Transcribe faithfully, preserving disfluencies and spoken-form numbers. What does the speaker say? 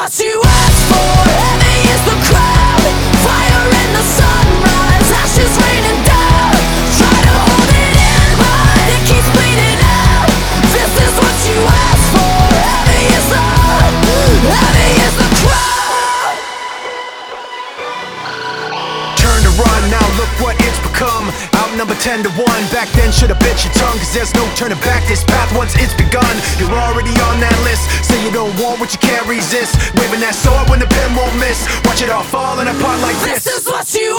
what you asked for. Heavy is the crowd, fire in the sunrise, ashes raining down. Try to hold it in, but it keeps bleeding out. This is what you asked for. Heavy is the, heavy is the crowd. Turn to run, now look what it's become. Outnumbered ten to one, back then should've bit your tongue, cause there's no turning back. This path once it's begun, you're already on that list. Say you don't want what you can't resist, waving that sword when the pen won't miss. Watch it all falling apart like this. This is what you